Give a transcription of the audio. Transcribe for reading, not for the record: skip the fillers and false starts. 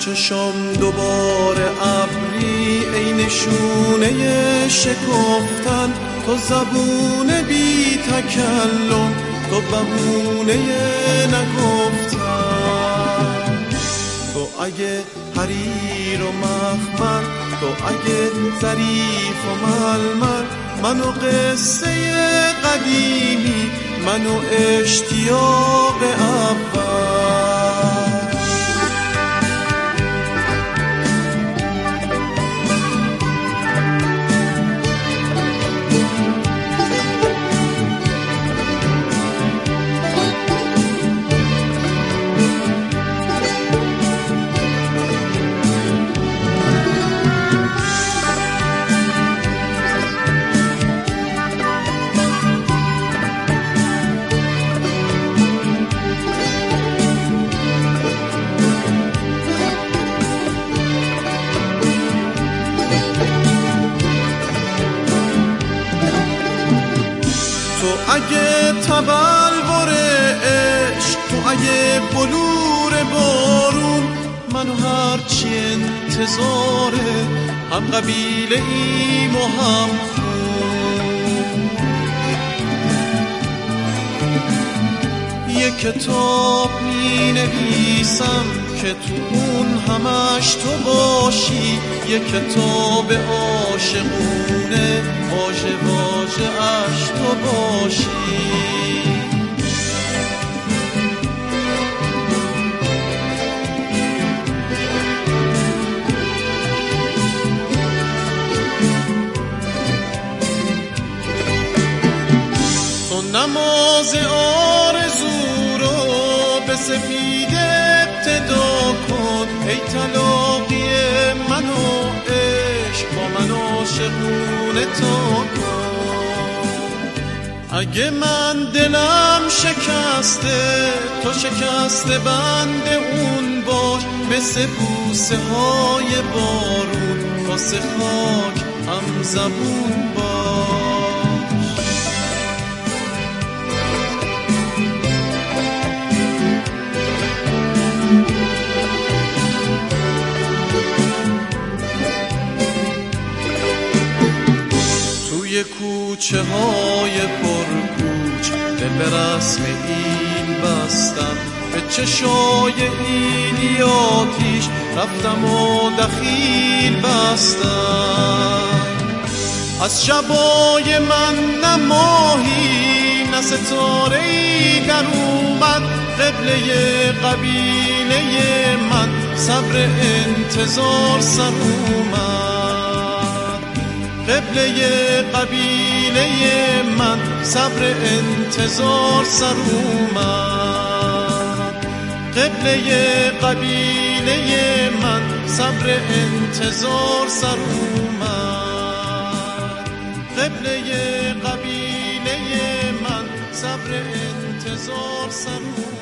چشم دوباره ابری ای نشونه شکفتن، تو زبون بی تکلم، تو بهونه نگفتن. تو اگه حریر و مخمل، تو اگه ظریف و ململ، منو قصه قدیمی، منو اشتیاق اول. تو اگه تبلور عشق، تو اگه بلور بارون، منو هرچی انتظاره، هم قبیله ایم و هم خون. یه کتاب می نویسم که تو اون همش تو باشی، یه کتاب عاشقونه، واژه واژه اش تو باشی. تو نماز آرزو رو به سفید ابتدا کن، ای تلاقی من و عشق با من عاشقونه تا کن. اگه من دلم شکسته، تو شکسته بند اون باش، مثل بوسه های بارون، واسه خاک هم زبون باش. توی کوچه های پرکوچ دل به رسم ایل بستم، به چشای ایلی آتیش رفتم و دخیل بستم. از شبای من نه ماهی نه ستاره‌ای در اومد، قبله قبیله من صبر انتظار سر اومد. قبله قبیله من صبر انتظار سر اومد. قبله قبیله من صبر انتظار سر اومد. قبله قبیله من صبر انتظار سر اومد.